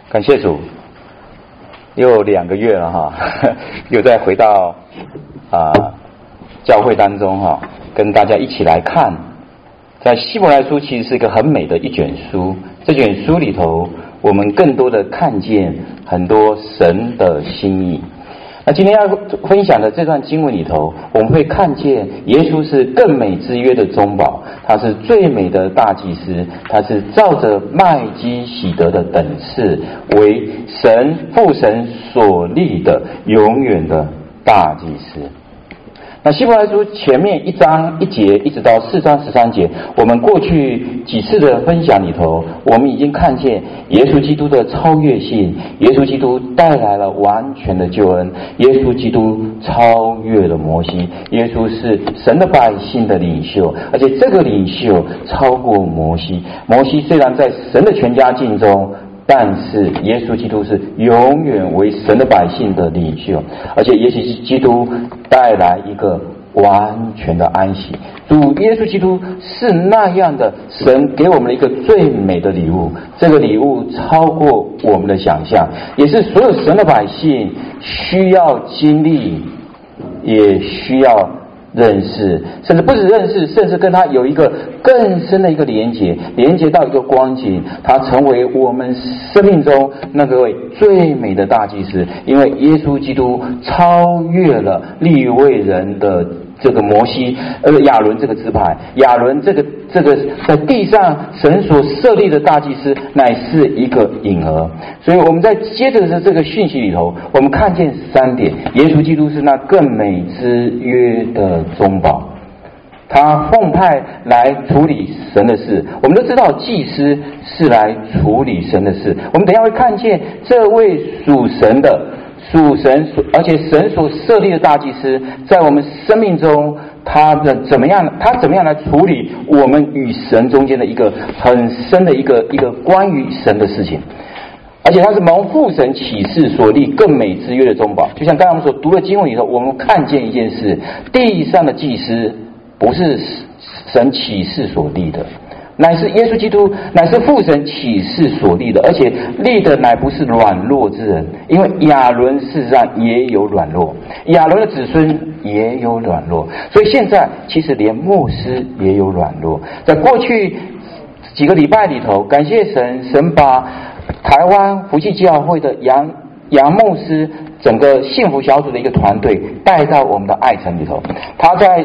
感谢主，又2个月了哈，又再回到教会当中哈，跟大家一起来看，在希伯来书其实是一个很美的一卷书，这卷书里头我们更多的看见很多神的心意。那今天要分享的这段经文里头，我们会看见耶稣是更美之约的中保，他是最美的大祭司，他是照着麦基洗德的等次，为父神所立的永远的大祭司。那希伯来书前面1章1节一直到4章13节，我们过去几次的分享里头，我们已经看见耶稣基督的超越性，耶稣基督带来了完全的救恩，耶稣基督超越了摩西，耶稣是神的百姓的领袖，而且这个领袖超过摩西。摩西虽然在神的全家境中，但是耶稣基督是永远为神的百姓的领袖，而且耶稣基督带来一个完全的安息。主耶稣基督是那样的，神给我们一个最美的礼物，这个礼物超过我们的想象，也是所有神的百姓需要经历，也需要认识，甚至不止认识，甚至跟他有一个更深的一个连结到一个光景，他成为我们生命中那个位最美的大祭司。因为耶稣基督超越了利未人的这个摩西，亚伦这个支派，亚伦这个在地上神所设立的大祭司乃是一个影儿。所以我们在接着的这个讯息里头，我们看见3点：耶稣基督是那更美之约的中保，他奉派来处理神的事。我们都知道祭司是来处理神的事，我们等一下会看见这位属神而且神所设立的大祭司，在我们生命中他怎么样来处理我们与神中间的一个很深的一个关于神的事情。而且他是蒙父神启示所立更美之约的中保。就像刚才我们所读的经文里头，我们看见一件事，地上的祭司不是神启示所立的，乃是耶稣基督，乃是父神启示所立的，而且立的乃不是软弱之人，因为亚伦事实上也有软弱，亚伦的子孙也有软弱，所以现在其实连牧师也有软弱。在过去几个礼拜里头，感谢神，神把台湾福气教会的杨牧师整个幸福小组的一个团队带到我们的爱城里头。他在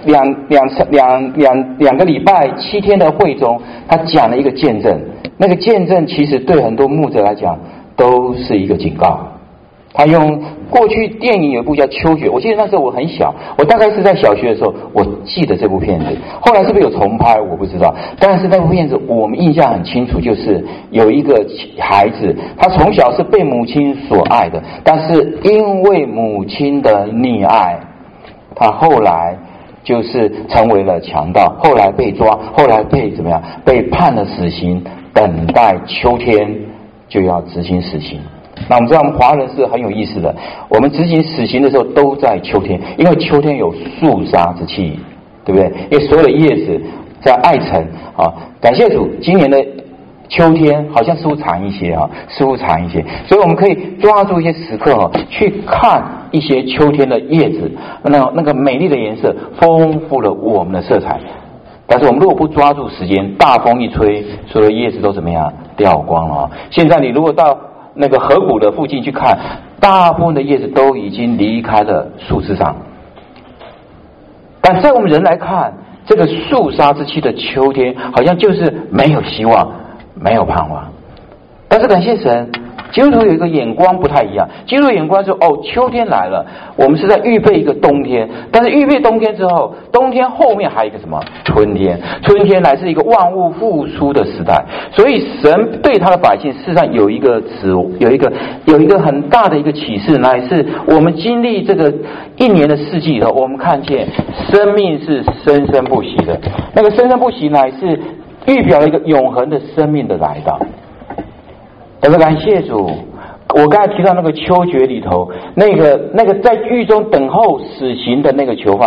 两个礼拜7天的会中，他讲了一个见证，那个见证其实对很多牧者来讲都是一个警告。他用过去电影有一部叫《秋雪》，我记得那时候我很小，我大概是在小学的时候，我记得这部片子。后来是不是有重拍我不知道，但是那部片子我们印象很清楚，就是有一个孩子，他从小是被母亲所爱的，但是因为母亲的溺爱，他后来就是成为了强盗，后来被抓，后来被判了死刑，等待秋天就要执行死刑。那我们知道我们华人是很有意思的，我们执行死刑的时候都在秋天，因为秋天有肃杀之气，对不对？因为所有的叶子在爱城感谢主，今年的秋天好像似乎长一些，所以我们可以抓住一些时刻去看一些秋天的叶子，那个美丽的颜色丰富了我们的色彩。但是我们如果不抓住时间，大风一吹，所有的叶子都怎么样掉光了。现在你如果到那个河谷的附近去看，大部分的叶子都已经离开了树枝上。但在我们人来看，这个肃杀之气的秋天好像就是没有希望，没有盼望。但是感谢神，基督徒有一个眼光不太一样。基督徒的眼光是秋天来了，我们是在预备一个冬天，但是预备冬天之后，冬天后面还有一个什么？春天。春天乃是一个万物复苏的时代。所以神对他的百姓事实上有一个很大的一个启示，乃是我们经历这个1年的四季以后，我们看见生命是生生不息的。那个生生不息乃是预表了一个永恒的生命的来到。但是感谢主，我刚才提到那个秋决里头，那个在狱中等候死刑的那个囚犯，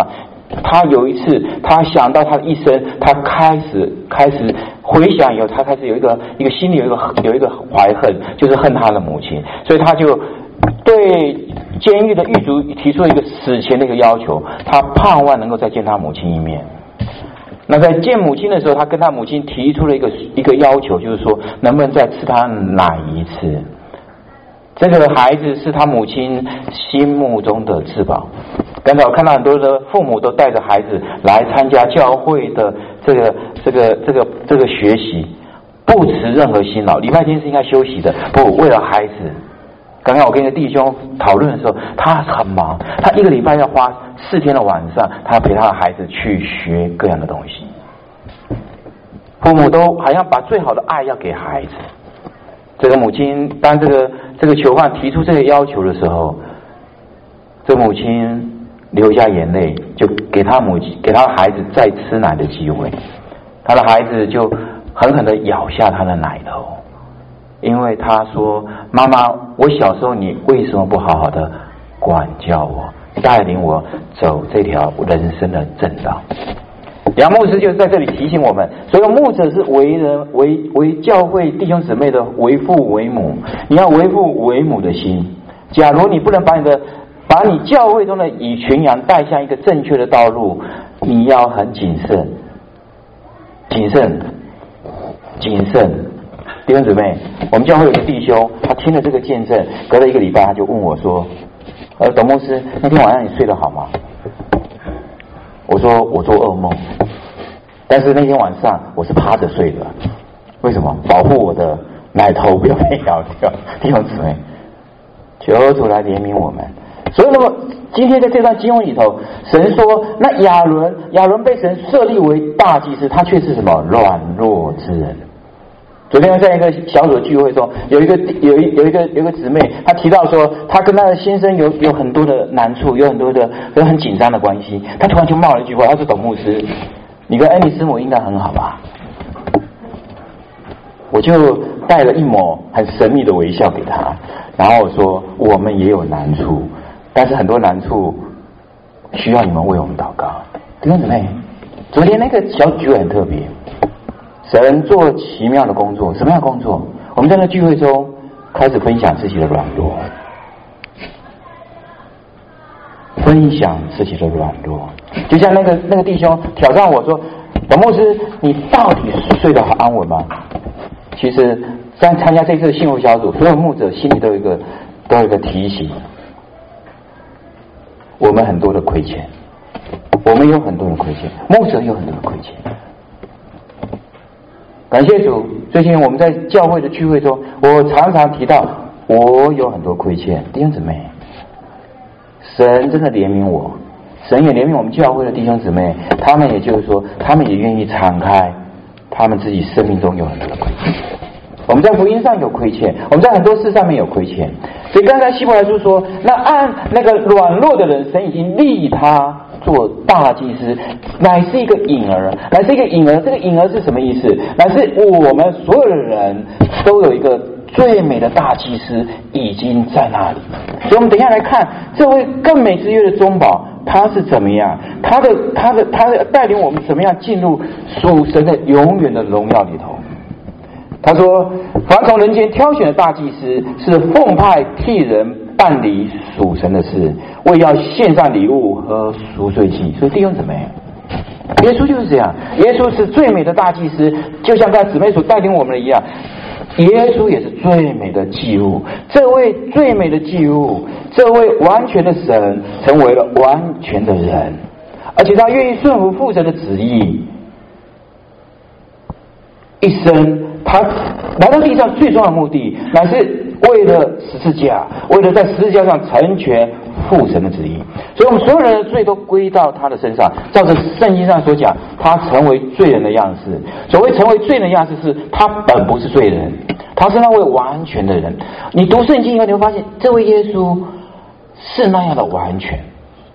他有一次，他想到他的一生，他开始回想以后，他开始有一个心里有一个怀恨，就是恨他的母亲，所以他就对监狱的狱卒提出了一个死前的一个要求，他盼望能够再见他母亲一面。那在见母亲的时候，他跟他母亲提出了一个要求，就是说能不能再吃他奶一次。这个孩子是他母亲心目中的至宝。刚才我看到很多的父母都带着孩子来参加教会的这个学习，不辞任何辛劳。礼拜天是应该休息的，不，为了孩子。刚刚我跟一个弟兄讨论的时候，他很忙，他一个礼拜要花4天的晚上，他要陪他的孩子去学各样的东西。父母都好像把最好的爱要给孩子。这个母亲当这个囚犯提出这个要求的时候，这母亲流下眼泪，就给他的孩子再吃奶的机会。他的孩子就狠狠地咬下他的奶头，因为他说：“妈妈，我小时候你为什么不好好的管教我，带领我走这条人生的正道？”杨牧师就是在这里提醒我们，所有牧者是为教会弟兄姊妹的为父为母，你要为父为母的心。假如你不能把你教会中的以群羊带向一个正确的道路，你要很谨慎。弟兄姊妹，我们教会有个弟兄，他听了这个见证，隔了1个礼拜，他就问我说：“董牧师，那天晚上你睡得好吗？”我说：“我做噩梦，但是那天晚上我是趴着睡的。为什么？保护我的奶头不要被咬掉。”弟兄姊妹，求主来怜悯我们。所以那么今天在这段经文里头，神说那亚伦被神设立为大祭司，他却是什么？软弱之人。昨天在一个小组的聚会中，有一个姊妹，她提到说，她跟她的先生有很多的难处，有很紧张的关系。她突然就冒了一句话，她说：“董牧师，你跟恩妮师母应该很好吧？”我就带了一抹很神秘的微笑给她，然后我说：“我们也有难处，但是很多难处需要你们为我们祷告。”弟兄姊妹，昨天那个小聚会很特别。神做奇妙的工作，什么样的工作？我们在那聚会中开始分享自己的软弱，就像那个弟兄挑战我说：“董牧师，你到底睡得好安稳吗？”其实，在参加这次的幸福小组，所有牧者心里都有一个提醒：我们很多的亏欠，我们有很多的亏欠，牧者有很多的亏欠。感谢主，最近我们在教会的聚会中，我常常提到我有很多亏欠。弟兄姊妹，神真的怜悯我，神也怜悯我们教会的弟兄姊妹，他们也就是说，他们也愿意敞开他们自己生命中有很多的亏欠。我们在福音上有亏欠，我们在很多事上面有亏欠。所以刚才希伯来书说，那按那个软弱的人，神已经立他做大祭司，乃是一个婴儿，乃是一个婴儿。这个婴儿是什么意思？乃是我们所有的人都有一个最美的大祭司已经在那里。所以我们等一下来看这位更美之约的中保，他是怎么样？他带领我们怎么样进入属神的永远的荣耀里头？他说：“凡从人间挑选的大祭司，是奉派替人办理属神的事，为要献上礼物和赎罪祭。”所以弟兄姊妹，耶稣就是这样，耶稣是最美的大祭司，就像刚才姊妹所带领我们的一样，耶稣也是最美的祭物。这位最美的祭物，这位完全的神，成为了完全的人，而且他愿意顺服父神的旨意，一生。他来到地上最重要的目的，乃是为了十字架，为了在十字架上成全父神的旨意。所以我们所有人的罪都归到他的身上。照着圣经上所讲，他成为罪人的样式。所谓成为罪人的样式，是他本不是罪人，他是那位完全的人。你读圣经以后，你会发现这位耶稣是那样的完全。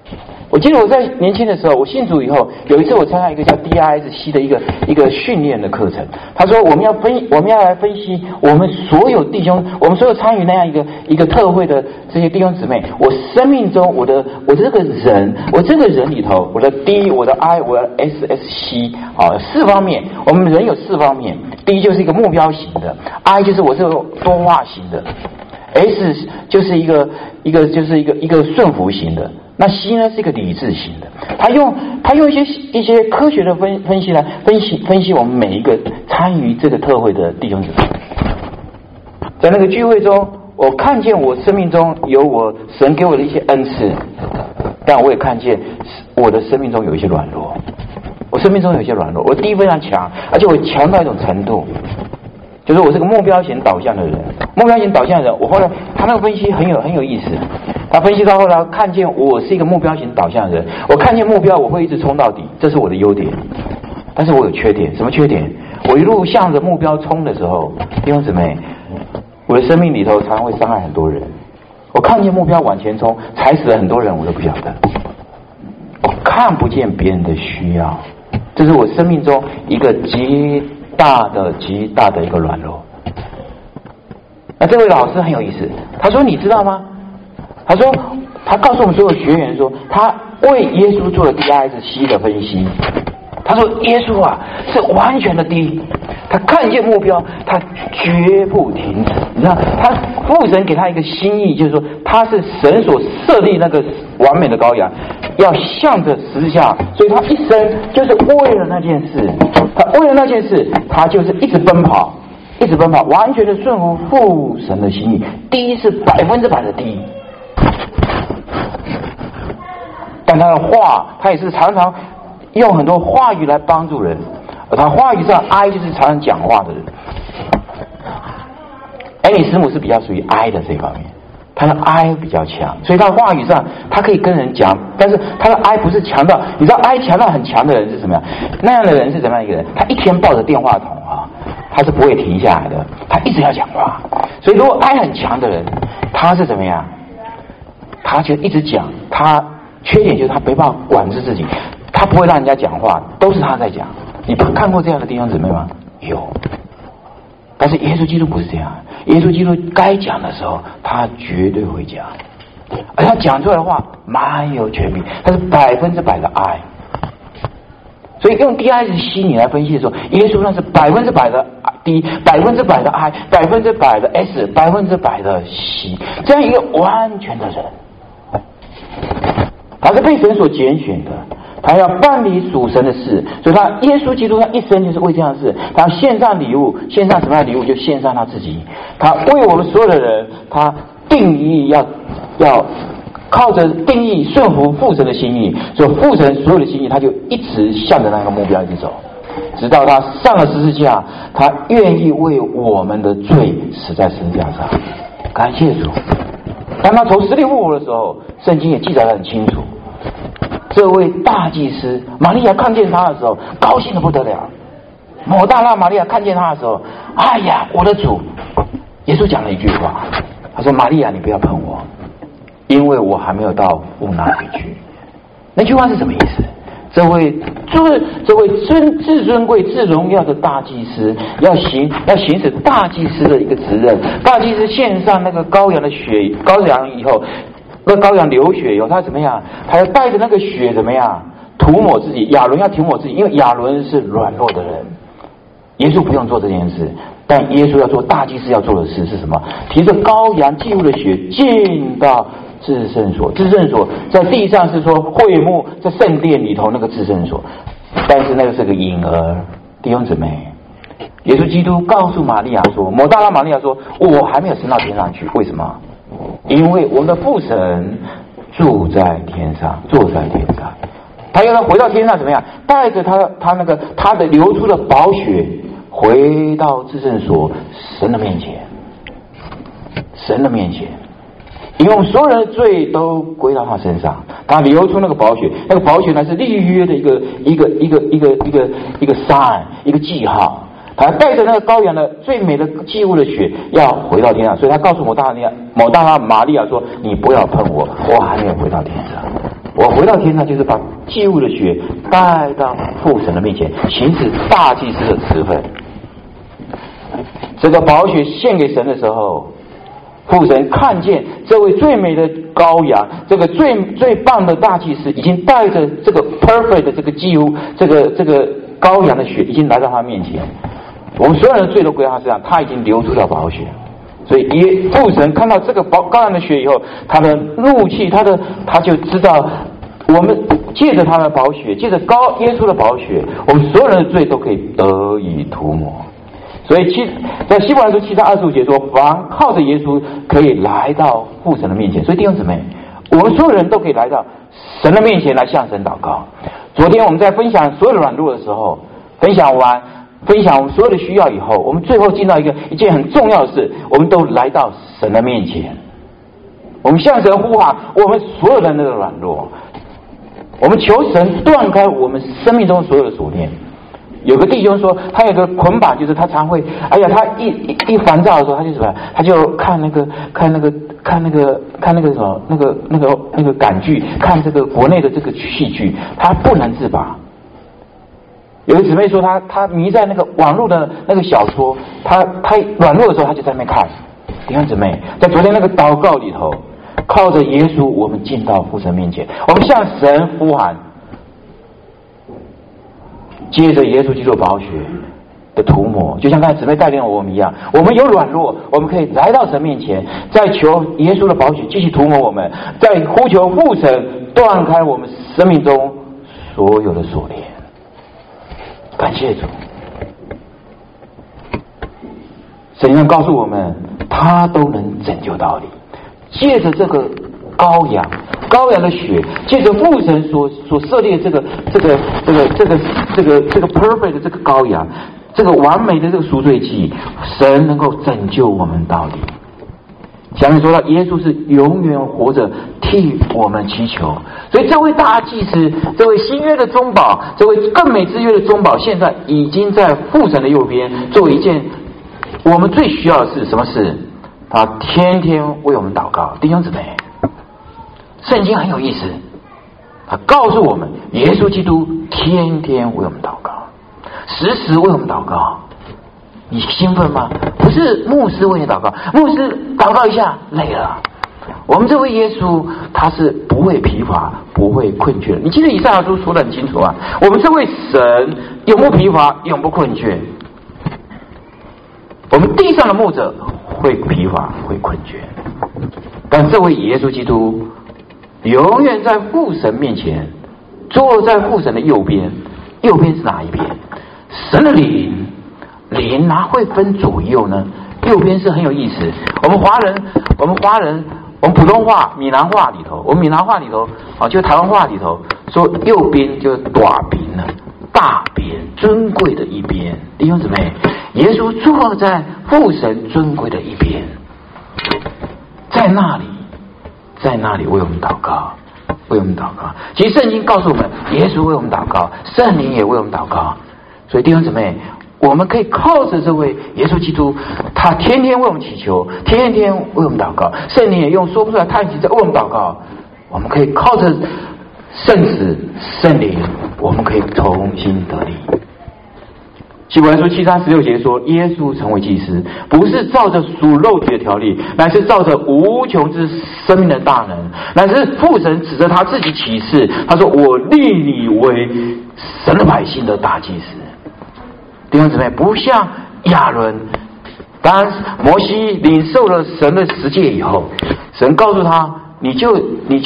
我记得我在年轻的时候，我信主以后，有一次我参加一个叫 DISC 的一个训练的课程。他说我们要来分析我们所有弟兄，我们所有参与那样一个特会的这些弟兄姊妹，我生命中我这个人里头，我的 D， 我的 I， 我的 SSC 啊，4方面，我们人有4方面。D 就是一个目标型的 ，I 就是我这个多话型的 ，S 就是一个顺服型的。那 C 呢是一个理智型的，他用一些科学的分析来分析我们每一个参与这个特会的弟兄姊妹。在那个聚会中，我看见我生命中有神给我的一些恩赐，但我也看见我的生命中有一些软弱。我生命中有一些软弱，我第一非常强，而且我强到一种程度，就是我是个目标型导向的人。目标型导向的人，我后来他那个分析很有意思。他分析到后来，看见我是一个目标型导向的人，我看见目标，我会一直冲到底，这是我的优点。但是我有缺点，什么缺点？我一路向着目标冲的时候，弟兄姊妹，我的生命里头常常会伤害很多人。我看见目标往前冲，踩死了很多人，我都不晓得。我看不见别人的需要，这是我生命中一个极大的一个软弱。那这位老师很有意思，他说：“你知道吗？”他说，他告诉我们所有学员说，他为耶稣做了 DISC 的分析。他说，耶稣啊是完全的第一，他看见目标，他绝不停止。你知道，他父神给他一个心意，就是说他是神所设立那个完美的羔羊，要向着十字架，所以他一生就是为了那件事，他就是一直奔跑，完全的顺服父神的心意。第一是100%的第一。但他的话，他也是常常用很多话语来帮助人，而他话语上 I 就是常常讲话的人。艾里斯姆是比较属于 I 的这方面，他的 I 比较强，所以他的话语上他可以跟人讲，但是他的 I 不是强到，你知道 I 强到很强的人是什么样？那样的人是怎么样一个人？他一天抱着电话筒啊，他是不会停下来的，他一直要讲话。所以如果 I 很强的人，他是怎么样？他就一直讲，他缺点就是他没办法管制自己，他不会让人家讲话，都是他在讲。你看过这样的弟兄姊妹吗？有。但是耶稣基督不是这样，耶稣基督该讲的时候，他绝对会讲，而他讲出来的话蛮有权柄，他是100%的爱。所以用 DISC 你来分析的时候，耶稣那是100%的 D，100% 的 I，100% 的 S，100% 的 C， 这样一个完全的人。他是被神所拣选的，他要办理属神的事，所以他耶稣基督他一生就是为这样的事，他要献上礼物，献上什么样的礼物？就献上他自己。他为我们所有的人，他定义要靠着定义顺服父神的心意，所以父神所有的心意，他就一直向着那个目标一直走，直到他上了十字架，他愿意为我们的罪死在十字架上。感谢主。当他从死里复活的时候，圣经也记载得很清楚。这位大祭司玛利亚看见他的时候，高兴得不得了。抹大拉玛利亚看见他的时候，哎呀，我的主！耶稣讲了一句话，他说：“玛利亚，你不要碰我，因为我还没有到父那里去。”那句话是什么意思？这位至尊贵、至荣耀的大祭司要行使大祭司的一个责任。大祭司献上那个羔羊的血，羔羊以后。那羔羊流血以后，他怎么样？他要带着那个血怎么样？涂抹自己。亚伦要涂抹自己，因为亚伦是软弱的人。耶稣不用做这件事，但耶稣要做大祭司要做的事是什么？提着羔羊祭物的血进到至圣所。至圣所在地上是说会幕，在圣殿里头那个至圣所，但是那个是个婴儿。弟兄姊妹，耶稣基督告诉玛利亚说，抹大拉玛利亚说，我还没有升到天上去。为什么？因为我们的父神住在天上，坐在天上，他要他回到天上怎么样？带着他的流出的宝血回到至圣所，神的面前，因为我们所有人的罪都归到他身上，他流出那个宝血，那个宝血呢是立约的一个 sign， 一个记号。他带着那个羔羊的最美的祭物的血要回到天上，所以他告诉抹大拉玛利亚说：“你不要碰我，我还没有回到天上，我我回到天上，就是把祭物的血带到父神的面前，行使大祭司的职分。这个宝血献给神的时候，父神看见这位最美的羔羊，这个最棒的大祭司，已经带着这个 perfect 的这个祭物，这个羔羊的血，已经来到他面前。我们所有人的罪都归他身上，他已经流出了宝血。所以父神看到这个羔羊的血以后，他的怒气，他就知道，我们借着他的宝血，借着耶稣的宝血，我们所有人的罪都可以得以涂抹。所以在希伯来书7章25节说，凡靠着耶稣可以来到父神的面前。所以弟兄姊妹，我们所有人都可以来到神的面前来向神祷告。昨天我们在分享所有的软弱的时候，分享我们所有的需要以后，我们最后进到一件很重要的事，我们都来到神的面前，我们向神呼喊我们所有人的软弱，我们求神断开我们生命中所有的锁链。有个弟兄说，他有个捆绑，就是他常会，他一烦躁的时候，他就什么，他就看那个什么那个港剧，看这个国内的这个戏剧，他不能自拔。有个姊妹说，他迷在那个网络的那个小说，他软弱的时候，他就在那边看。弟兄姊妹，在昨天那个祷告里头，靠着耶稣，我们进到父神面前，我们向神呼喊。接着耶稣基督宝血的涂抹，就像刚才姊妹带领我们一样，我们有软弱，我们可以来到神面前，再求耶稣的宝血继续涂抹我们，再呼求父神断开我们生命中所有的锁链。感谢主，神要告诉我们，他都能拯救到你。借着这个羔羊的血，借着父神所设立的这个 perfect 的这个羔羊，这个完美的这个赎罪祭，神能够拯救我们到底。前面说到，耶稣是永远活着替我们祈求，所以这位大祭司，这位新约的中保，这位更美之约的中保，现在已经在父神的右边，做一件我们最需要的事。什么事？他天天为我们祷告。弟兄姊妹，圣经很有意思，他告诉我们，耶稣基督天天为我们祷告，时时为我们祷告。你兴奋吗？不是牧师为你祷告，牧师祷告一下累了。我们这位耶稣，他是不会疲乏，不会困倦。你记得以赛亚书说得很清楚啊，我们这位神永不疲乏，永不困倦。我们地上的牧者会疲乏，会困倦，但这位耶稣基督永远在父神面前，坐在父神的右边。右边是哪一边？神的灵哪会分左右呢？右边是很有意思。我们华人，我们普通话、闽南话里头，就台湾话里头说，右边就是大边了，大边，尊贵的一边。弟兄姊妹，耶稣坐在父神尊贵的一边，在那里为我们祷告，为我们祷告。其实圣经告诉我们，耶稣为我们祷告，圣灵也为我们祷告。所以弟兄姊妹，我们可以靠着这位耶稣基督，他天天为我们祈求，天天为我们祷告。圣灵也用说不出来叹息在为我们祷告。我们可以靠着圣子圣灵，我们可以重新得力。希伯来书7章16节说，耶稣成为祭司，不是照着属肉体的条例，乃是照着无穷之生命的大能，乃是父神指着他自己启示，他说，我立你为神的百姓的大祭司。弟兄姊妹，不像亚伦，当摩西领受了神的十诫以后，神告诉他，你就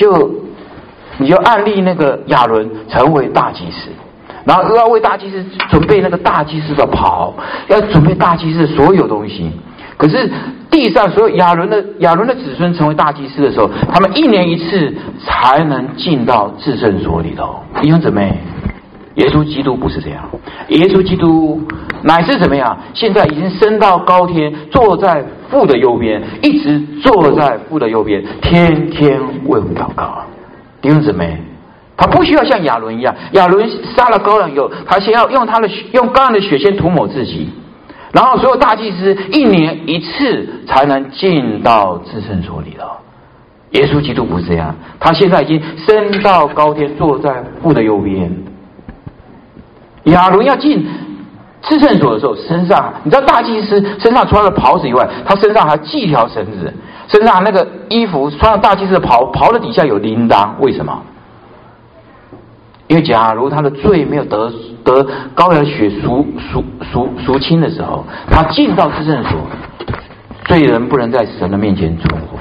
按立那个亚伦成为大祭司，然后又要为大祭司准备那个大祭司的袍，要准备大祭司的所有东西。可是地上所有亚伦的子孙成为大祭司的时候，他们1年1次才能进到至圣所里头。弟兄姊妹，耶稣基督不是这样，耶稣基督乃是怎么样？现在已经升到高天，坐在父的右边，一直坐在父的右边，天天为我们祷告。弟兄姊妹，他不需要像亚伦一样，亚伦杀了羔羊以后，他先要用羔羊的血先涂抹自己，然后所有大祭司1年1次才能进到至圣所里头。 耶稣基督不是这样，他现在已经升到高天，坐在父的右边。亚伦要进至圣所的时候，身上你知道大祭司身上穿了袍子以外，他身上还系一条绳子，身上那个衣服穿了大祭司的袍的底下有铃铛，为什么？因为假如他的罪没有得羔羊血赎清的时候，他进到至圣所，罪人不能在神的面前存活，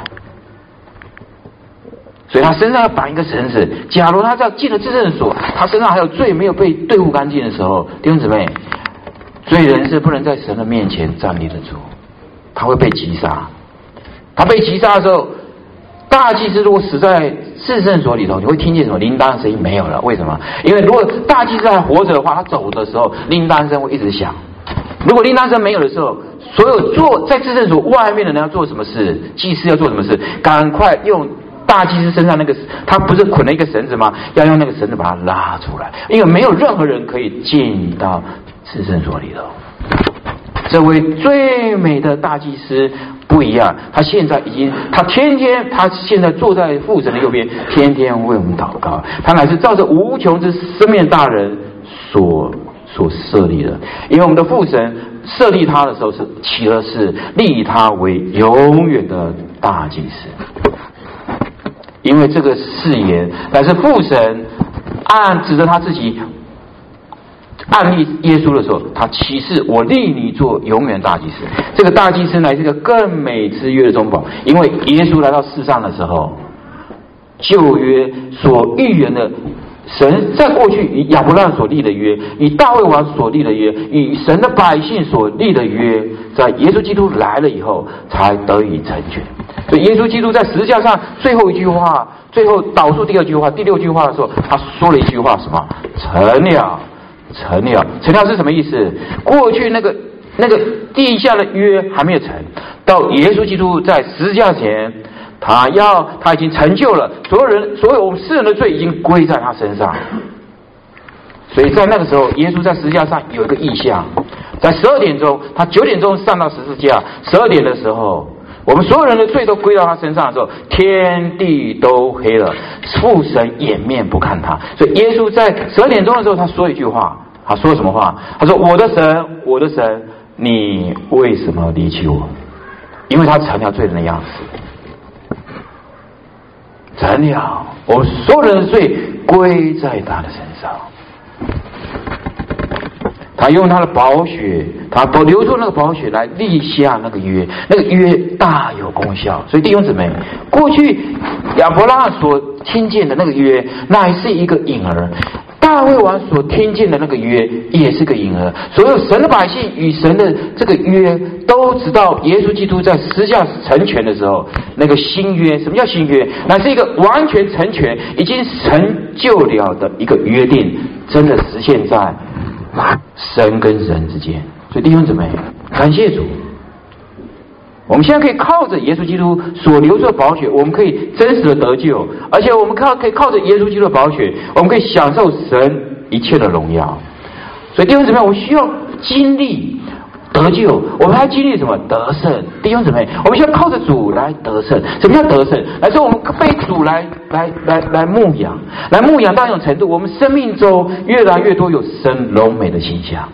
所以他身上要绑一个绳子。假如他在进了至圣所，他身上还有罪没有被对付干净的时候，弟兄姊妹，罪人是不能在神的面前站立得住，他会被击杀。他被击杀的时候，大祭司如果死在至圣所里头，你会听见什么铃铛的声音？没有了。为什么？因为如果大祭司还活着的话，他走的时候铃铛声会一直响。如果铃铛声没有的时候，所有在至圣所外面的人要做什么事？祭司要做什么事？赶快用大祭司身上那个，他不是捆了一个绳子吗？要用那个绳子把它拉出来，因为没有任何人可以进到至圣所里头。这位最美的大祭司不一样，他现在已经，他现在坐在父神的右边，天天为我们祷告。他乃是照着无穷之生命大人所设立的，因为我们的父神设立他的时候是起了誓，立他为永远的大祭司。因为这个誓言乃是父神指着他自己案例耶稣的时候，他启示我立你做永远大祭司。这个大祭司乃是一个更美之约的中保，因为耶稣来到世上的时候，旧约所预言的神在过去以亚伯拉罕所立的约，以大卫王所立的约，以神的百姓所立的约，在耶稣基督来了以后才得以成全。所以耶稣基督在十字架上最后一句话，最后倒数第二句话，第六句话的时候，他说了一句话，什么？成了。成了是什么意思？过去那个地下的约还没有成，到耶稣基督在十字架前，他已经成就了，所有我们世人的罪已经归在他身上。所以在那个时候，耶稣在十字架上有一个异象，在12点钟，他9点钟上到十字架，12点的时候，我们所有人的罪都归到他身上的时候，天地都黑了，父神掩面不看他。所以耶稣在12点钟的时候，他说一句话，他说什么话？他说：“我的神，我的神，你为什么离弃我？”因为他成了罪人的样式，成了我们所有人的罪归在他的身上。他用他的宝血，他流出那个宝血来立下那个约，那个约大有功效。所以弟兄姊妹，过去亚伯拉罕所听见的那个约，乃是一个婴儿；大卫王所听见的那个约，也是个婴儿。所有神的百姓与神的这个约，都直到耶稣基督在十字架成全的时候，那个新约，什么叫新约？乃是一个完全成全、已经成就了的一个约定，真的实现在神跟人之间。所以弟兄姊妹，感谢主，我们现在可以靠着耶稣基督所流出的宝血，我们可以真实的得救，而且我们可以靠着耶稣基督的宝血，我们可以享受神一切的荣耀。所以弟兄姊妹，我们需要经历得救，我们还经历什么？得胜。弟兄姊妹，我们需要靠着主来得胜。什么叫得胜？来说我们被主来牧养，来牧养到一种程度，我们生命中越来越多有神荣美的形象。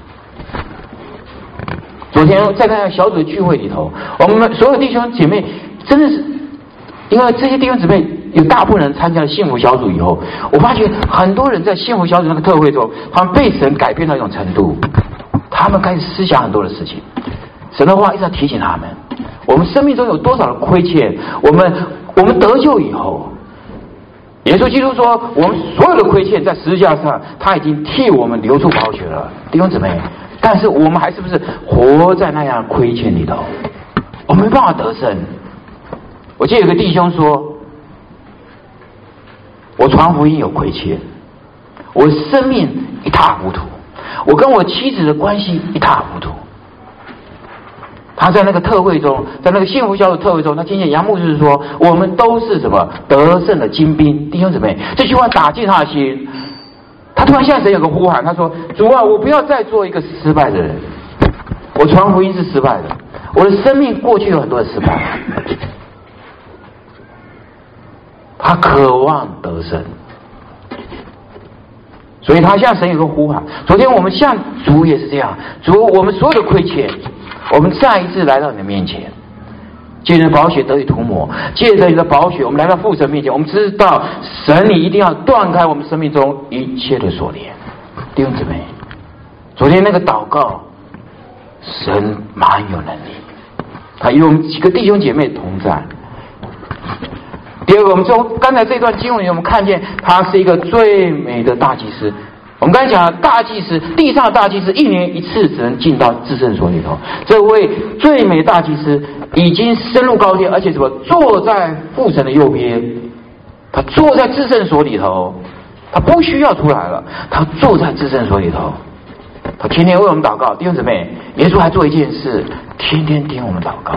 昨天在那小组的聚会里头，我们所有弟兄姐妹真的是，因为这些弟兄姊妹有大部分人参加了幸福小组以后，我发觉很多人在幸福小组那个特会中，他们被神改变到一种程度，他们开始思想很多的事情。神的话一直在提醒他们，我们生命中有多少的亏欠，我们得救以后，耶稣基督说，我们所有的亏欠在十字架上，他已经替我们流出宝血了。弟兄姊妹，但是我们还是不是活在那样亏欠里头？我们没办法得胜。我记得有个弟兄说，我传福音有亏欠，我生命一塌糊涂，我跟我妻子的关系一塌糊涂。他在那个特会中，在那个幸福小组特会中，他听见杨牧师说，我们都是什么得胜的精兵。弟兄姊妹，这句话打进他的心，他突然向神有个呼喊，他说，主啊，我不要再做一个失败的人，我传福音是失败的，我的生命过去有很多的失败， 他渴望得胜，所以他向神有个呼喊。昨天我们向主也是这样，主，我们所有的亏欠，我们再一次来到你的面前，借着宝血得以涂抹，借着你的宝血，我们来到父神面前。我们知道神，你一定要断开我们生命中一切的锁链。弟兄姊妹，昨天那个祷告，神蛮有能力，他与我们几个弟兄姐妹同在。第二个，我们从刚才这段经文里，我们看见他是一个最美的大祭司。我们刚才讲，大祭司，地上的大祭司1年1次只能进到至圣所里头。这位最美大祭司已经升入高天，而且什么，坐在父神的右边。他坐在至圣所里头，他不需要出来了，他坐在至圣所里头，他天天为我们祷告。弟兄姊妹，耶稣还做一件事，天天听我们祷告。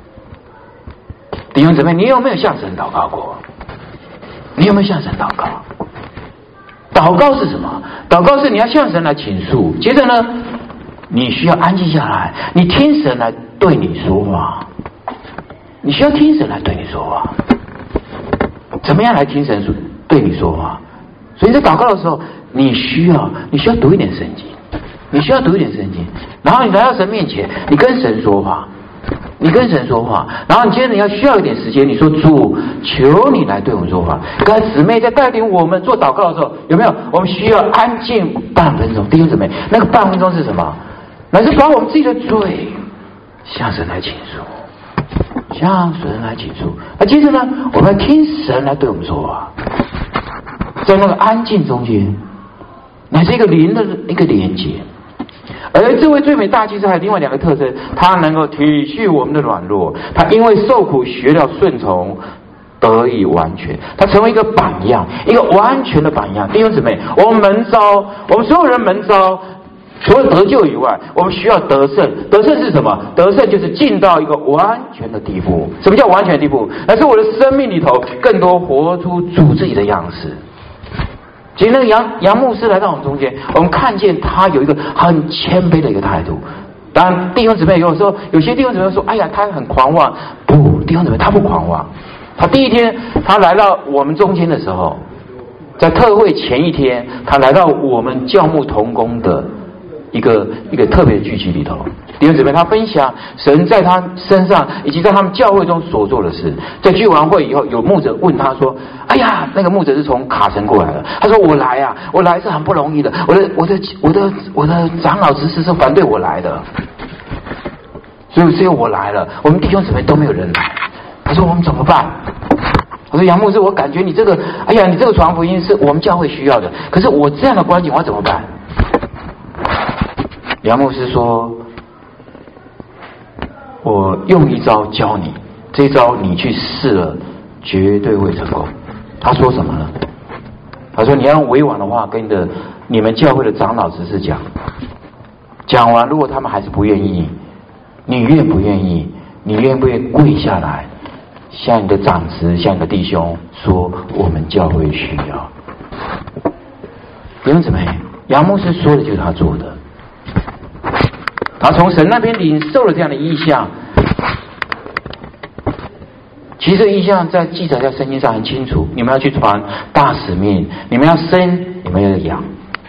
弟兄姊妹，你有没有向神祷告过？你有没有向神祷告？祷告是什么？祷告是你要向神来倾诉，接着呢，你需要安静下来，你听神来对你说话。你需要听神来对你说话。怎么样来听神对你说话？所以在祷告的时候，你需要读一点圣经，你需要读一点圣经，然后你来到神面前，你跟神说话。你跟神说话，然后你接着你需要一点时间，你说主，求你来对我们说话。刚才姊妹在带领我们做祷告的时候，有没有？我们需要安静半分钟。弟兄姊妹，那个半分钟是什么？乃是把我们自己的罪向神来倾诉，向神来倾诉。那接着呢，我们要听神来对我们说话，在那个安静中间，乃是一个灵的一个连接。而这位最美大祭司还有另外2个特征，他能够体恤我们的软弱，他因为受苦学了顺从，得以完全，他成为一个榜样，一个完全的榜样。弟兄姊妹，我们门召，我们所有人门召，除了得救以外，我们需要得胜。得胜是什么？得胜就是进到一个完全的地步。什么叫完全的地步？那是我的生命里头更多活出主自己的样式。其实那个杨牧师来到我们中间，我们看见他有一个很谦卑的一个态度。当然，弟兄姊妹有时候有些弟兄姊妹说：“哎呀，他很狂妄。”不，弟兄姊妹，他不狂妄。他第一天他来到我们中间的时候，在特会前一天，他来到我们教牧同工的一个特别的聚集里头。弟兄姊妹，他分享神在他身上以及在他们教会中所做的事。在聚完会以后，有牧者问他说：“哎呀，那个牧者是从卡城过来的。”他说：“我来是很不容易的。我的长老执事是反对我来的，所以只有我来了。我们弟兄姊妹都没有人来。”他说：“我们怎么办？”我说：“杨牧师，我感觉你这个传福音是我们教会需要的，可是我这样的光景，我怎么办？”杨牧师说：“我用一招教你，这一招你去试了，绝对会成功。”他说什么呢？他说：“你要用委婉的话跟你们教会的长老执事讲，讲完如果他们还是不愿意，你愿不愿意？你愿不愿意跪下来，向你的长执，向你的弟兄说，我们教会需要。”弟兄姊妹，杨牧师说的就是他做的。他从神那边领受了这样的意象。其实这个意象在记载在圣经上很清楚，你们要去传大使命，你们要生，你们要养。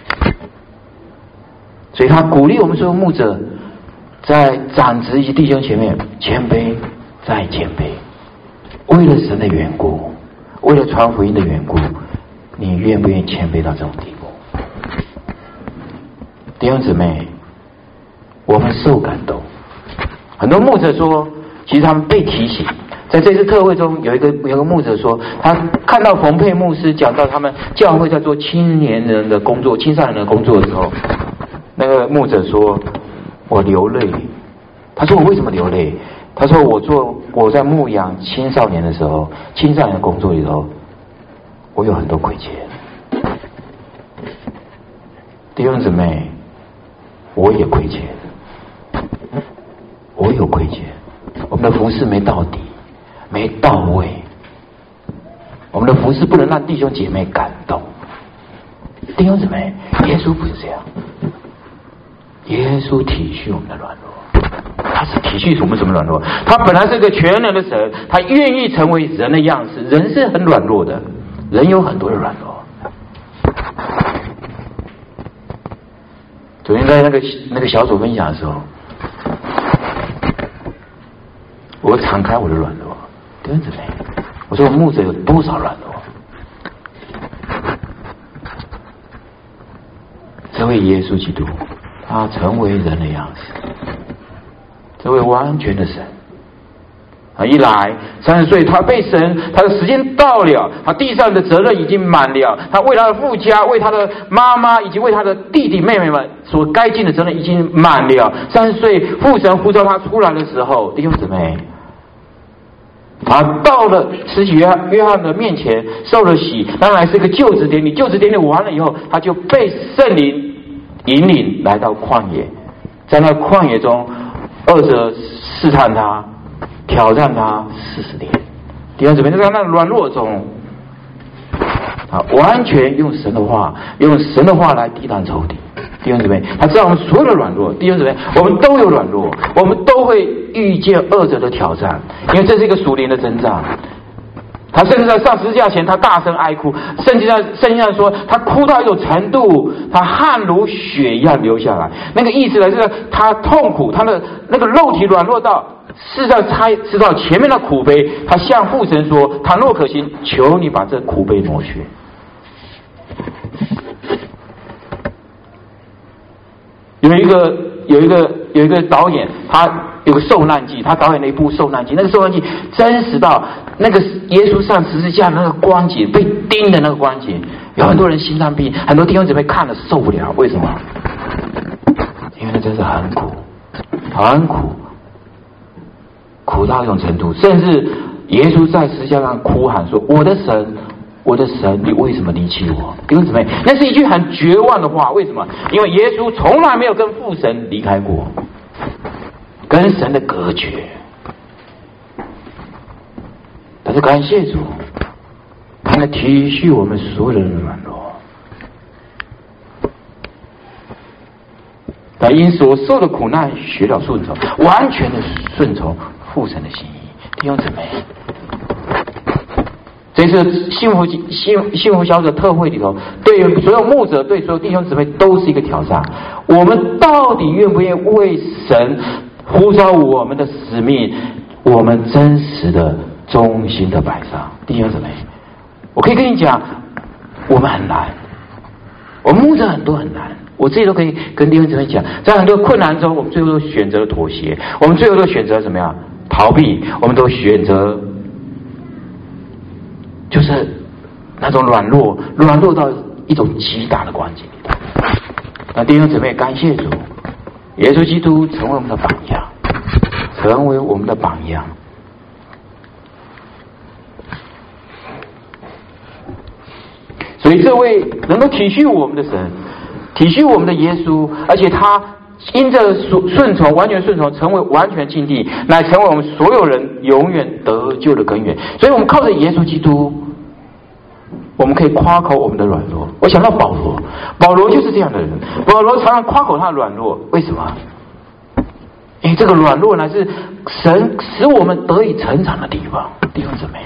所以他鼓励我们所有牧者，在长子以及弟兄前面谦卑再谦卑，为了神的缘故，为了传福音的缘故，你愿不愿意谦卑到这种地步？弟兄姊妹，我们受感动。很多牧者说，其实他们被提醒。在这次特会中，有一个牧者说，他看到冯佩牧师讲到他们教会在做青年人的工作、青少年的工作的时候，那个牧者说：“我流泪。”他说：“我为什么流泪？”他说：“我在牧养青少年的时候，青少年的工作里头，我有很多亏欠。”弟兄姊妹，我也亏欠，我有亏欠。我们的服事没到底，没到位。我们的服事不能让弟兄姐妹感动。弟兄姊妹，耶稣不是这样，耶稣体恤我们的软弱。 他是体恤我们什么软弱？他本来是个全能的神，他愿意成为人的样式。人是很软弱的，人有很多的软弱。昨天在那个小组分享的时候，我敞开我的软弱，弟兄姊妹，我说我牧者有多少软弱？这位耶稣基督，他成为人的样式，这位完全的神。他一来30岁，他被神，他的时间到了，他地上的责任已经满了，他为他的父家，为他的妈妈，以及为他的弟弟妹妹们所该尽的责任已经满了。30岁，父神呼召他出来的时候，弟兄姊妹，他到了施洗约翰的面前，受了洗，当然是一个就职典礼。就职典礼完了以后，他就被圣灵引领来到旷野，在那旷野中，恶者试探他，挑战他40年。弟兄姊妹，在那软弱中，完全用神的话来抵挡仇敌。弟兄姊妹，他知道我们所有的软弱。弟兄姊妹，我们都有软弱，我们都会遇见恶者的挑战，因为这是一个属灵的征战。他甚至在上十字架前，他大声哀哭。圣经上说，他哭到一种程度，他汗如血一样流下来。那个意思呢，是他痛苦，他的那个肉体软弱到，事实上他知道前面的苦悲，他向父神说：“倘若可行，求你把这苦悲挪去。”有一个导演，他有个受难记，他导演了一部受难记。那个受难记真实到那个耶稣上十字架那个光景，被钉的那个光景，有很多人心脏病，很多弟兄姊妹看了受不了。为什么？因为那真是很苦，很苦，苦到一种程度，甚至耶稣在十字架上哭喊说：“我的神，我的神，你为什么离弃我？”弟兄姊妹，那是一句很绝望的话。为什么？因为耶稣从来没有跟父神离开过，跟神的隔绝。但是感谢主，他能体恤我们所有人的软弱，他因所受的苦难学了顺从，完全的顺从父神的心意。弟兄姊妹，这次幸福小组特会里头，对所有牧者，对所有弟兄姊妹都是一个挑战。我们到底愿不愿意为神呼召我们的使命，我们真实的忠心的摆上？弟兄姊妹，我可以跟你讲，我们很难，我们牧者很多很难。我自己都可以跟弟兄姊妹讲，在很多困难中，我们最后都选择了妥协，我们最后都选择怎么样逃避，我们都选择就是那种软弱到一种极大的光景里头。那弟兄姊妹，感谢主，耶稣基督成为我们的榜样，成为我们的榜样。所以这位能够体恤我们的神，体恤我们的耶稣，而且他因着顺从，完全顺从，成为完全尽地，乃成为我们所有人永远得救的根源。所以我们靠着耶稣基督，我们可以夸口我们的软弱。我想到保罗就是这样的人。保罗常常夸口他的软弱，为什么？因为这个软弱乃是神使我们得以成长的地方。弟兄姊妹，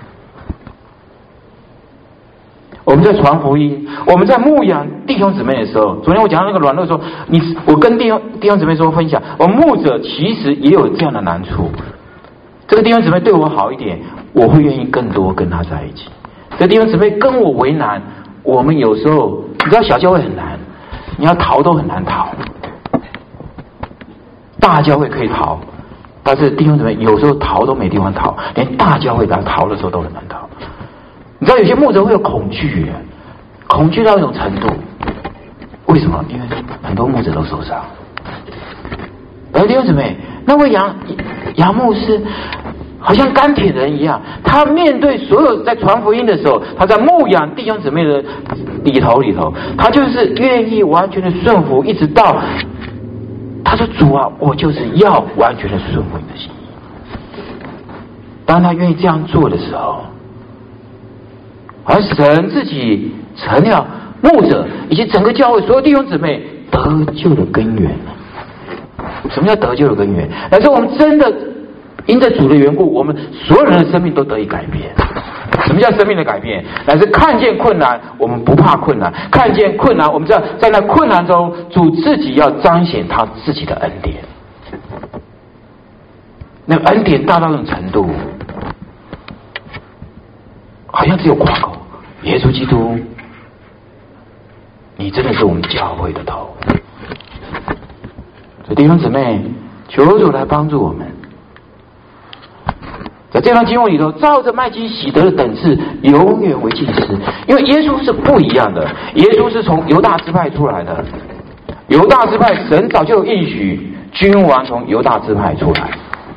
我们在传福音，我们在牧养弟兄姊妹的时候，昨天我讲到那个软弱的时候，我跟弟兄姊妹说分享，我牧者其实也有这样的难处。这个弟兄姊妹对我好一点，我会愿意更多跟他在一起。这弟兄姊妹跟我为难，我们有时候你知道小教会很难，你要逃都很难逃。大教会可以逃，但是弟兄姊妹有时候逃都没地方逃，连大教会逃的时候都很难逃。你知道有些牧者会有恐惧，恐惧到一种程度。为什么？因为很多牧者都受伤。而弟兄姊妹，那位杨牧师好像钢铁人一样，他面对所有在传福音的时候，他在牧养弟兄姊妹的里头，他就是愿意完全的顺服，一直到他说：“主啊，我就是要完全的顺服你的心意。”当他愿意这样做的时候，而神自己成了牧者以及整个教会所有弟兄姊妹得救的根源。 什么叫得救的根源？乃是我们真的因着主的缘故，我们所有人的生命都得以改变。什么叫生命的改变？乃是看见困难，我们不怕困难；看见困难，我们知道在那困难中，主自己要彰显他自己的恩典。那个恩典大到这种程度，好像只有夸口。耶稣基督，你真的是我们教会的头。所以弟兄姊妹，求主来帮助我们。在这段经文里头，照着麦基洗德的等次，永远为祭司。因为耶稣是不一样的，耶稣是从犹大支派出来的。犹大支派，神早就应许君王从犹大支派出来。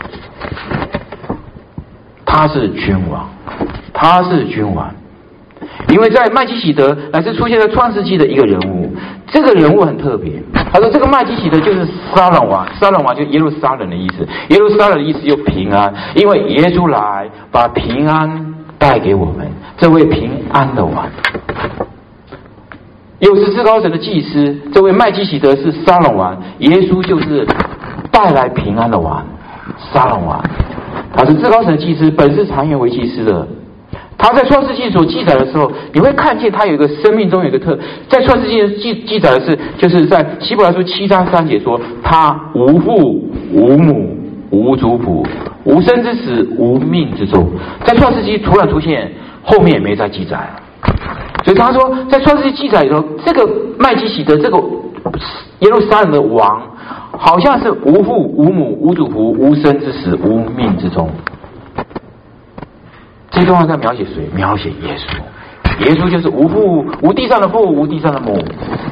他是君王，他是君王。因为在麦基洗德乃是出现在创世纪的一个人物，这个人物很特别。他说这个麦基洗德就是撒冷王，撒冷王就耶路撒冷的意思，耶路撒冷的意思又平安，因为耶稣来把平安带给我们，这位平安的王。又是至高神的祭司，这位麦基洗德是撒冷王，耶稣就是带来平安的王，撒冷王。他是至高神的祭司，本是常年为祭司的。他在创世纪所记载的时候，你会看见他有一个生命中有一个在创世纪记载的是，就是在希伯来书7章3节说，他无父无母无族谱，无生之始无命之终。在创世纪突然出现，后面也没再记载了。所以他说，在创世纪记载里头，这个麦基洗德这个耶路撒冷的王，好像是无父无母无族谱无生之始无命之终。这段话在描写谁？描写耶稣。耶稣就是无父，无地上的父，无地上的母。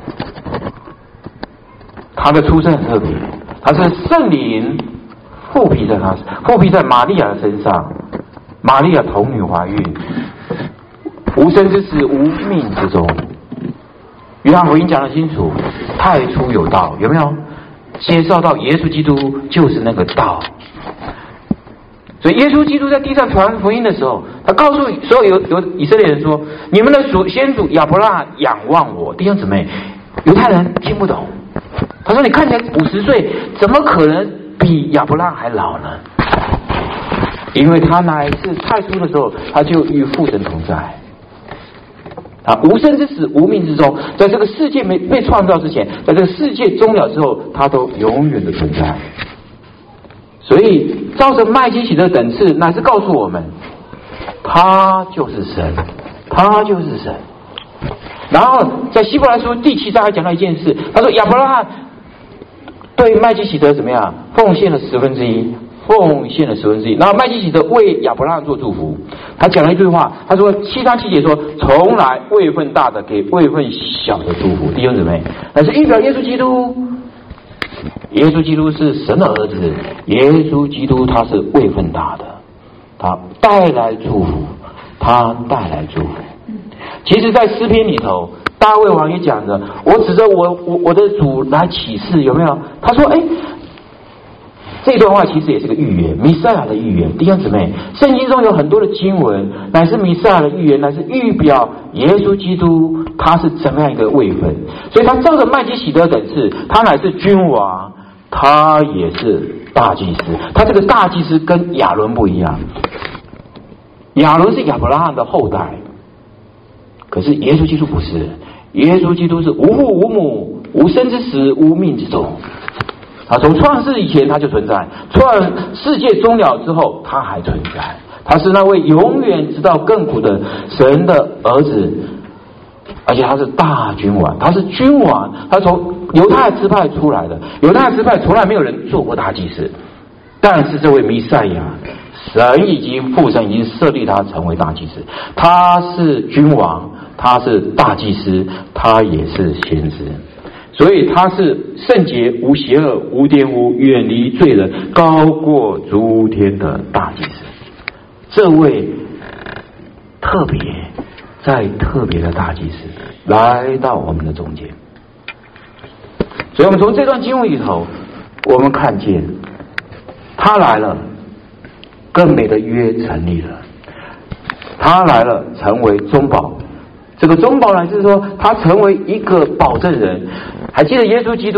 他的出生很特别，他是圣灵复辟在他，复辟在玛利亚的身上。玛利亚童女怀孕，无生之始，无命之终。约翰福音讲得清楚，太初有道，有没有？介绍到耶稣基督就是那个道。所以耶稣基督在地上传福音的时候，他告诉所有以色列人说：“你们的先祖亚伯拉罕仰望我。”弟兄姊妹，犹太人听不懂。他说：“你看起来50岁，怎么可能比亚伯拉罕还老呢？”因为他乃是太初的时候，他就与父神同在。啊，无生之始，无命之终，在这个世界没被创造之前，在这个世界终了之后，他都永远的存在。所以，照着麦基洗德等次，乃是告诉我们，他就是神，他就是神。然后，在希伯来书第7章还讲到一件事，他说亚伯拉罕对麦基洗德怎么样？奉献了1/10，奉献了1/10。然后麦基洗德为亚伯拉罕做祝福，他讲了一句话，他说7章7节说，从来位分大的给位分小的祝福。弟兄姊妹，那是预表耶稣基督。耶稣基督是神的儿子，耶稣基督他是位分大的，他带来祝福，他带来祝福。其实在诗篇里头，大卫王也讲着，我指着我的主来启示，有没有？他说这段话其实也是个预言，弥赛亚的预言。弟兄姊妹，圣经中有很多的经文乃是弥赛亚的预言，乃是预表耶稣基督他是怎么样一个位分。所以他照着麦基洗德等次，他乃是君王，他也是大祭司。他这个大祭司跟亚伦不一样，亚伦是亚伯拉罕的后代，可是耶稣基督不是，耶稣基督是无父无母无生之始无命之终。他从创世以前他就存在，创世界终了之后他还存在。他是那位永远知道亘古的神的儿子，而且他是大君王，他是君王，他从犹太支派出来的。犹太支派从来没有人做过大祭司，但是这位弥赛亚，父神已经设立他成为大祭司。他是君王，他是大祭司，他也是先知。所以他是圣洁无邪恶无玷污，远离罪人，高过诸天的大祭司。这位特别再特别的大祭司来到我们的中间。所以我们从这段经文里头，我们看见他来了，更美的约成立了。他来了，成为中保。这个中保呢，是说他成为一个保证人。还记得耶稣基督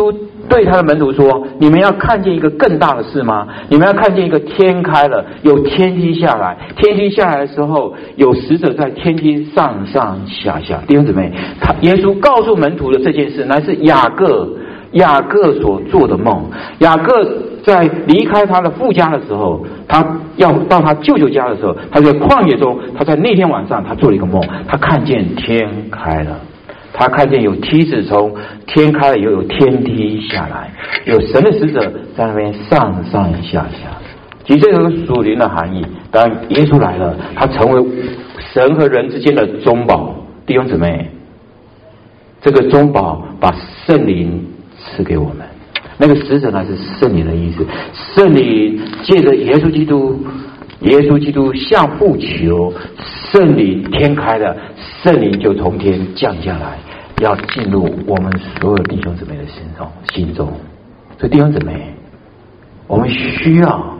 对他的门徒说：你们要看见一个更大的事吗？你们要看见一个天开了，有天梯下来，天梯下来的时候，有使者在天梯上上下下。弟兄姊妹，耶稣告诉门徒的这件事，乃是雅各所做的梦。雅各在离开他的父家的时候，他要到他舅舅家的时候，他在旷野中，他在那天晚上，他做了一个梦，他看见天开了，他看见有梯子从天开了，又有天梯下来，有神的使者在那边上上下下。其实这个属灵的含义，当然耶稣来了，他成为神和人之间的中保。弟兄姊妹，这个中保把圣灵赐给我们，那个使者呢是圣灵的意思。圣灵借着耶稣基督向父求，圣灵天开了，圣灵就从天降下来，要进入我们所有弟兄姊妹的心中。所以弟兄姊妹，我们需要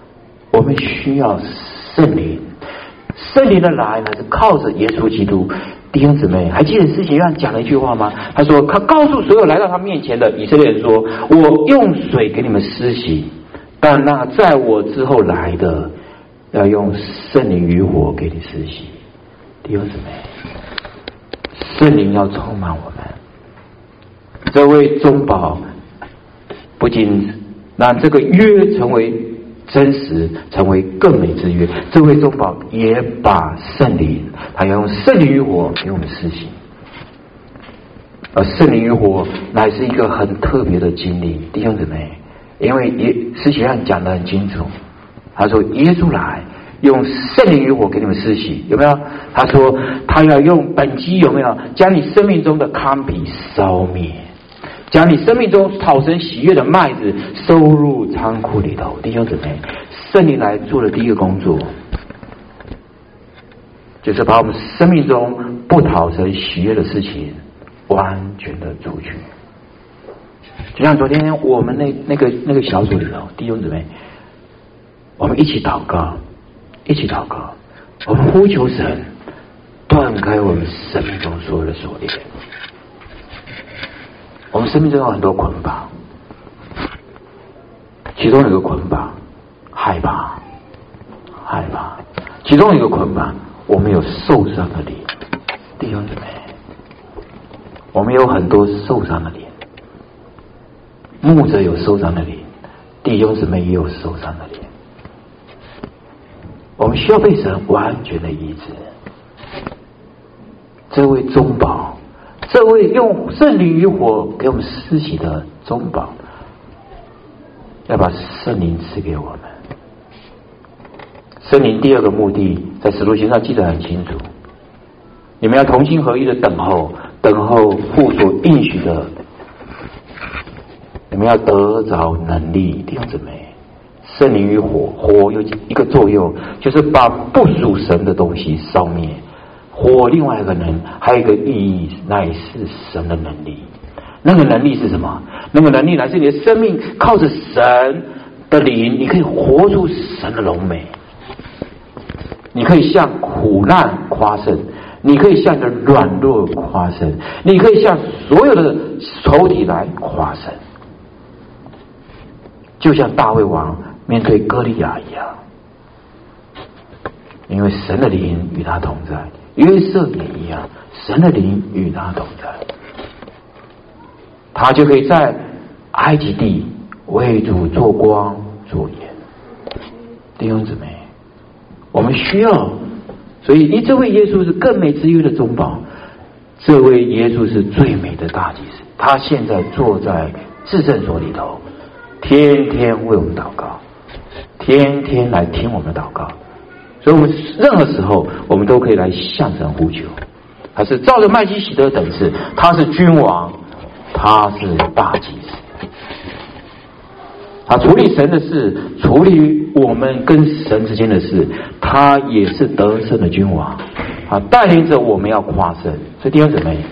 圣灵。圣灵的来呢是靠着耶稣基督。弟兄姊妹，还记得施洗约翰讲了一句话吗？他说，他告诉所有来到他面前的以色列人说，我用水给你们施洗，但那在我之后来的要用圣灵与火给你施洗。弟兄姊妹，圣灵要充满我们。这位中保不仅让这个约成为真实，成为更美之约，这位中保也把圣灵，他要用圣灵与火给我们施行。而圣灵与火乃是一个很特别的经历，弟兄姊妹，因为施洗约翰讲得很清楚，他说耶稣来用圣灵与火给你们施洗，有没有？他说他要用本机，有没有？将你生命中的糠秕烧灭，将你生命中讨神喜悦的麦子收入仓库里头。弟兄姊妹，圣灵来做的第一个工作，就是把我们生命中不讨神喜悦的事情完全的除去。就像昨天我们那个小组里头，弟兄姊妹，我们一起祷告，我们呼求神断开我们生命中所有的锁链。我们生命中有很多捆绑，其中有一个捆绑害怕，其中有一个捆绑我们有受伤的灵。弟兄姊妹，我们有很多受伤的灵，牧者有受伤的灵，弟兄姊妹也有受伤的灵，我们需要被神完全的医治。这位中保，这位用圣灵与火给我们施洗的中保，要把圣灵赐给我们。圣灵第二个目的在使徒行传记得很清楚，你们要同心合一的等候父所应许的，你们要得着能力。弟兄姊妹，圣灵与火有一个作用，就是把不属神的东西烧灭。火另外一个能还有一个意义，乃是神的能力。那个能力是什么？那个能力乃是你的生命靠着神的灵，你可以活出神的荣美，你可以向苦难夸胜，你可以向你的软弱夸胜，你可以向所有的仇敌来夸胜，就像大卫王面对歌利亚一样，因为神的灵与他同在。约瑟也一样，神的灵与他同在，他就可以在埃及地为主做光做盐。弟兄姊妹，我们需要，所以这位耶稣是更美之约的中保，这位耶稣是最美的大祭司，他现在坐在至圣所里头，天天为我们祷告，天天来听我们的祷告。所以我们任何时候我们都可以来向神呼求。他是照着麦基洗德等次，他是君王，他是大祭司，他处理神的事，处理我们跟神之间的事，他也是得胜的君王，他带领着我们要夸胜。所以弟兄姊妹，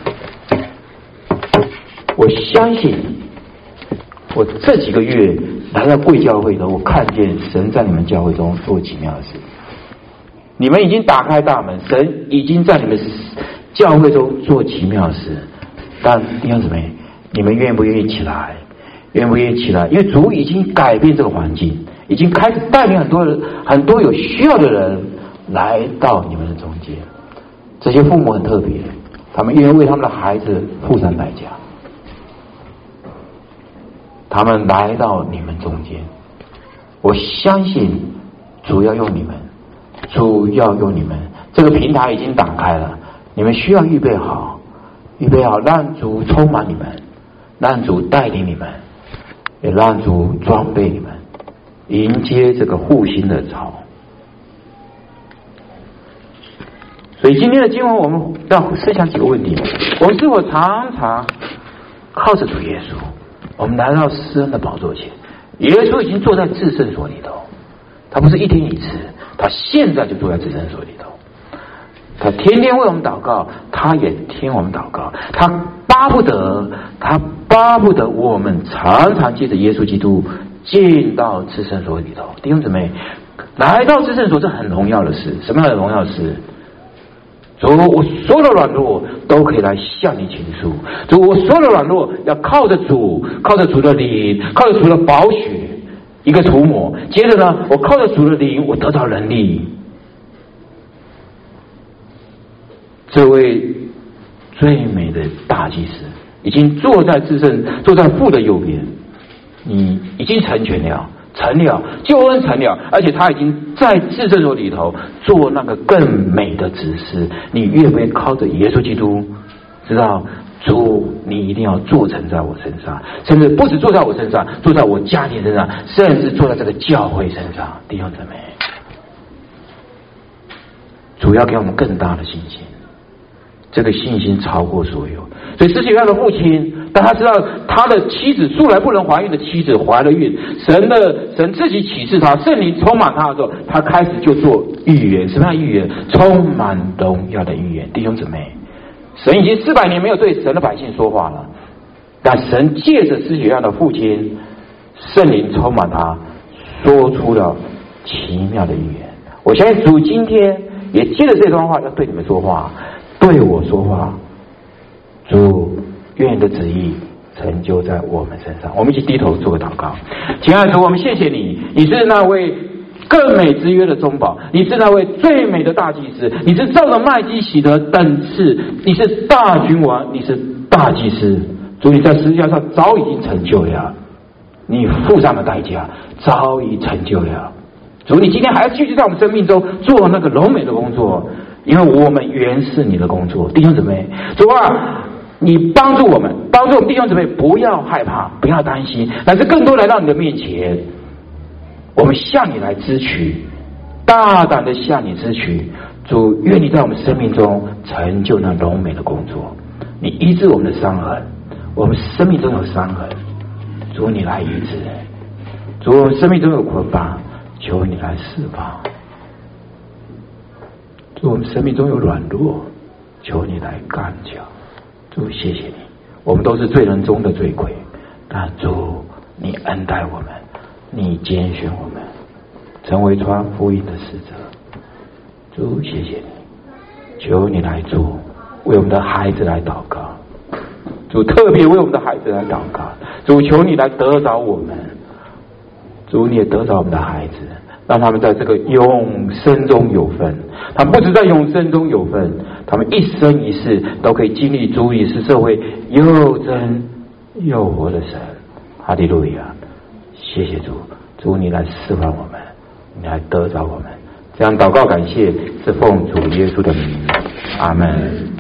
我相信我这几个月来到贵教会的，我看见神在你们教会中做奇妙的事。你们已经打开大门，神已经在你们教会中做奇妙的事。但弟兄姊妹，你们愿不愿意起来， 愿不愿意起来？因为主已经改变这个环境，已经开始带领很多有需要的人来到你们的中间。这些父母很特别，他们愿意为他们的孩子付上代价，他们来到你们中间。我相信主要用你们，主要用你们。这个平台已经打开了，你们需要预备好，让主充满你们，让主带领你们，也让主装备你们，迎接这个复兴的潮。所以今天的经文我们要思想几个问题：我们是否常常靠着主耶稣，我们来到施恩的宝座前？耶稣已经坐在至圣所里头，他不是一天一次，他现在就坐在至圣所里头，他天天为我们祷告，他也听我们祷告，他巴不得我们常常借着耶稣基督进到至圣所里头。弟兄姊妹，来到至圣所是很荣耀的事。什么样的荣耀的事？主，我所有的软弱都可以来向你倾诉。主，我所有的软弱要靠着主的灵，靠着主的宝血一个涂抹。接着呢，我靠着主的灵，我得到能力。这位最美的大祭司已经坐在父的右边，你已经成全了，救恩成了，而且他已经在至圣所里头做那个更美的指示。你愿不愿意靠着耶稣基督，知道主，你一定要做成在我身上，甚至不止做在我身上，做在我家庭身上，甚至做在这个教会身上。弟兄姊妹，主要给我们更大的信心，这个信心超过所有。所以施洗约翰的父亲，当他知道他的妻子素来不能怀孕的妻子怀了孕，神自己启示他，圣灵充满他的时候，他开始就做预言。什么样的预言？充满荣耀的预言。弟兄姊妹，神已经400年没有对神的百姓说话了，但神借着施洗约翰的父亲，圣灵充满他，说出了奇妙的预言。我相信主今天也借着这段话要对你们说话，对我说话。主，愿你的旨意成就在我们身上。我们一起低头做个祷告。亲爱的主，我们谢谢你，你是那位更美之约的中保，你是那位最美的大祭司，你是照着麦基洗德等次，你是大君王，你是大祭司。主，你在十字架上早已经成就了，你付上了代价，早已成就了。主，你今天还要继续在我们生命中做那个柔美的工作，因为我们原是你的工作。弟兄姊妹，主啊，你帮助我们弟兄姊妹，不要害怕，不要担心，乃是更多来到你的面前，我们向你来支取，大胆的向你支取。主，愿你在我们生命中成就那柔美的工作，你医治我们的伤痕，我们生命中有伤痕，主你来医治。主，我们生命中有捆绑，求你来释放。主，我们生命中有软弱，求你来刚强。主，谢谢你，我们都是罪人中的罪魁，但主你恩待我们，你拣选我们成为传福音的使者。主，谢谢你，求你来做，为我们的孩子来祷告。主，特别为我们的孩子来祷告。主，求你来得着我们。主，你也得着我们的孩子，让他们在这个永生中有份。他们不止在永生中有份，他们一生一世都可以经历主你是社会又真又活的神。哈利路亚！谢谢主，主你来释放我们，你来得着我们。这样祷告感谢，是奉主耶稣的名，阿们。